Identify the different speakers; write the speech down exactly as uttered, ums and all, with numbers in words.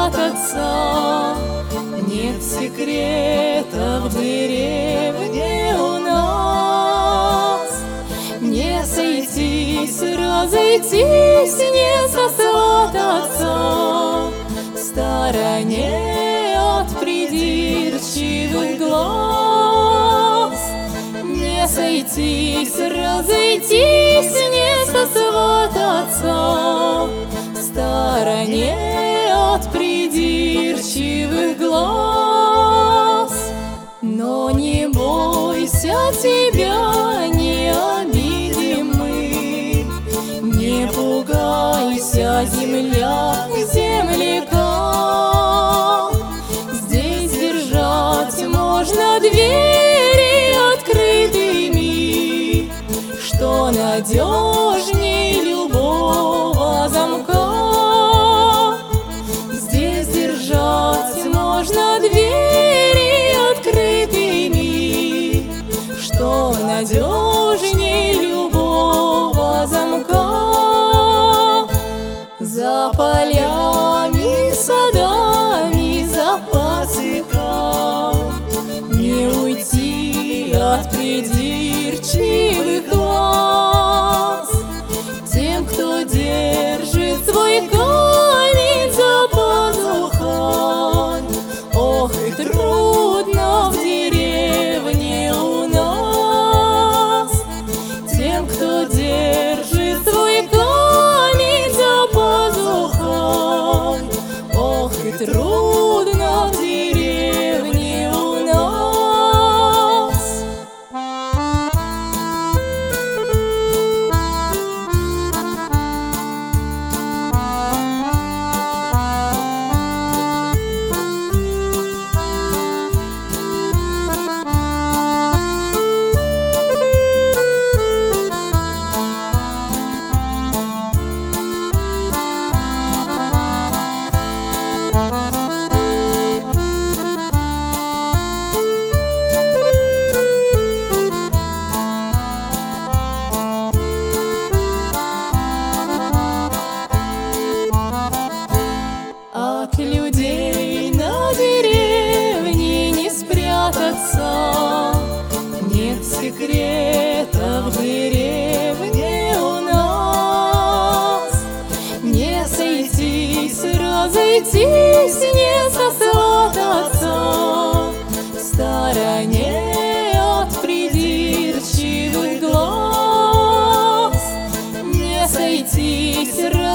Speaker 1: спрятаться, нет секретов в деревне у нас. Не сойтись, разойтись, не сосвататься в стороне от придирчивых глаз. Не сойтись, разойтись, не сосвататься в стороне от придирчивых глаз. Но не бойся, тебя не обидим мы, не пугайся, земляк, земляка. Здесь держать можно двери открытыми, что надежней любого замка. Здесь держать можно двери открытыми, что надежней любого замка. За полями, садами, за пасеком не уйти от придирчивых глаз. Тем, кто держит свой камень за пазухой, ох, и трудно в деревне у нас. Тем, кто держит свой камень за пазухой, ох, и трудно в деревне у нас. От людей на деревне не спрятаться, нет секретов в деревне у нас. Не сойтись, разойтись, не сосвататься в стороне от придирчивых глаз. Не сойтись,